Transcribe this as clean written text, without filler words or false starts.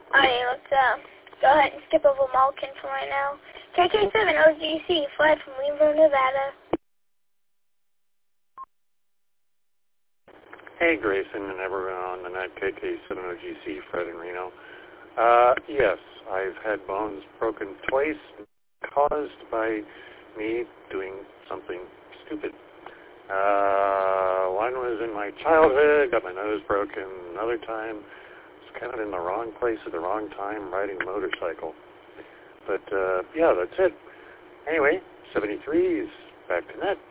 Alright, let's go ahead and skip over Malkin for right now. KK7 OGC, flight from Greenville, Nevada. Hey, Grayson and everyone on the net, KK7 OGC, Fred and Reno. Yes, I've had bones broken twice caused by me doing something stupid. One was in my childhood, got my nose broken. Another time, was kind of in the wrong place at the wrong time riding a motorcycle. But, yeah, that's it. Anyway, 73 is back to net.